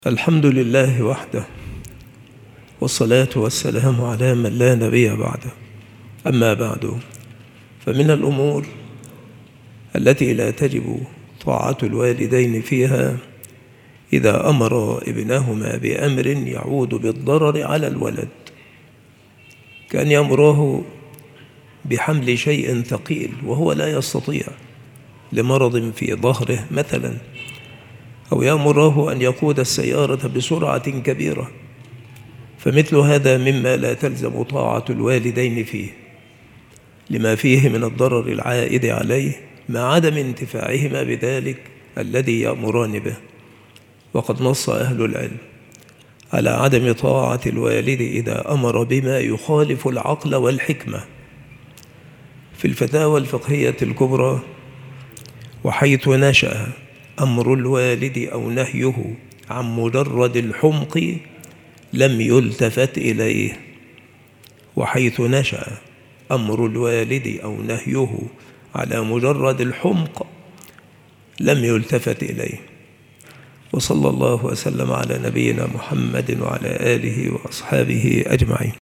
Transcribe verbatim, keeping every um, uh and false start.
الحمد لله وحده، والصلاة والسلام على من لا نبي بعده. أما بعد، فمن الأمور التي لا تجب طاعة الوالدين فيها إذا أمر ابنهما بأمر يعود بالضرر على الولد، كأن يأمره بحمل شيء ثقيل وهو لا يستطيع لمرض في ظهره مثلا، أو يأمره أن يقود السيارة بسرعة كبيرة، فمثل هذا مما لا تلزم طاعة الوالدين فيه لما فيه من الضرر العائد عليه مع عدم انتفاعهما بذلك الذي يأمران به. وقد نص أهل العلم على عدم طاعة الوالد إذا أمر بما يخالف العقل والحكمة في الفتاوى الفقهية الكبرى، وحيث نشأ أمر الوالد أو نهيه عن مجرد الحمق لم يلتفت إليه، وحيث نشأ أمر الوالد أو نهيه على مجرد الحمق لم يلتفت إليه. وصلى الله وسلم على نبينا محمد وعلى آله وأصحابه أجمعين.